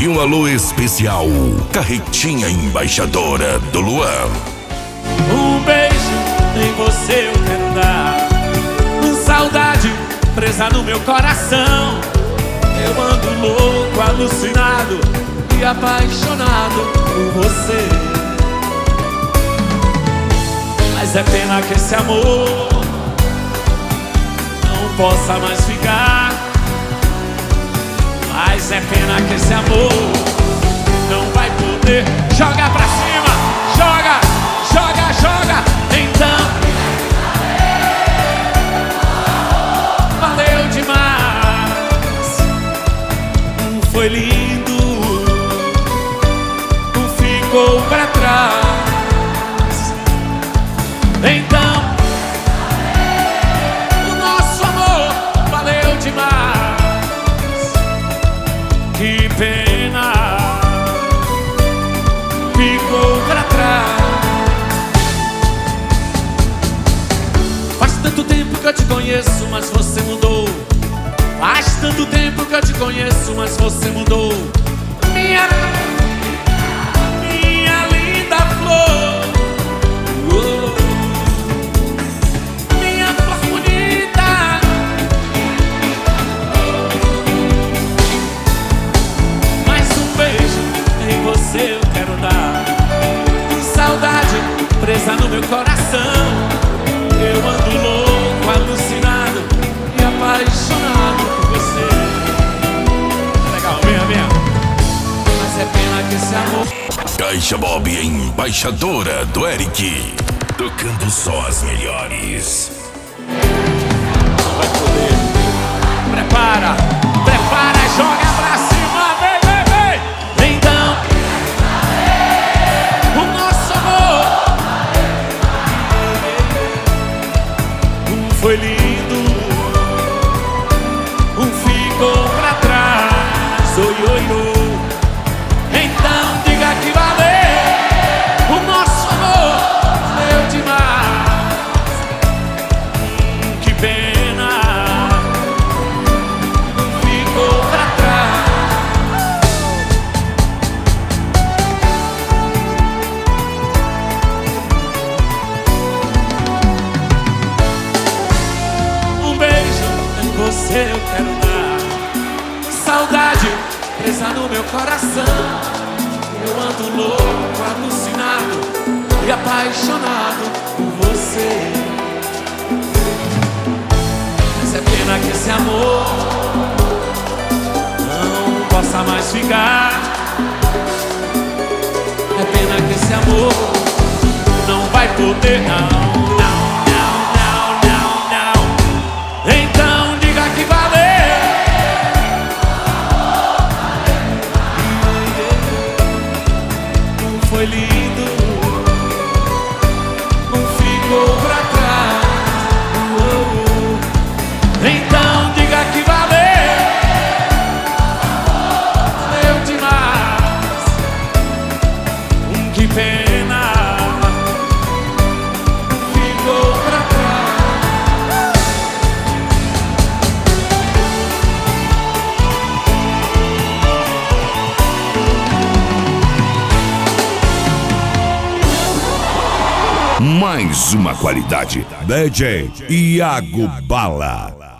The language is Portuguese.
E um alô especial, Carretinha Embaixadora do Luan. Um beijo em você eu quero dar, saudade presa no meu coração. Eu ando louco, alucinado e apaixonado por você. Mas é pena que esse amor não possa mais ficar. Mas é pena que esse amor não vai poder. Joga pra cima, joga, joga, joga. Então valeu demais. Foi lindo, ficou pra trás. Então o nosso amor valeu demais. Que pena, ficou pra trás. Faz tanto tempo que eu te conheço, mas você mudou. Faz tanto tempo que eu te conheço, mas você mudou. Minha linda flor, minha flor bonita. Mais um beijo em você eu quero dar, saudade presa no meu coração. Eu ando louco, alucinado e apaixonado por você. Legal, venha. Mas é pena que esse amor. Caixa Bob, embaixadora do Eric, tocando só as melhores. Não vai poder. Prepara, joga pra cima, vem. Então o nosso amor foi lindo, ficou pra trás. Oi. Então diga que valeu. O nosso amor valeu demais. Que pena, ficou pra trás. Um beijo em você eu quero dar, saudade presa no meu coração. Eu ando louco, alucinado e apaixonado por você. Mas é pena que esse amor não possa mais ficar. É pena que esse amor não vai poder, não. Então diga que valeu. Foi lindo, ficou pra trás. Então diga que valeu. Valeu demais. Que pena, ficou pra trás. Mais uma qualidade, DJ Iago Bala.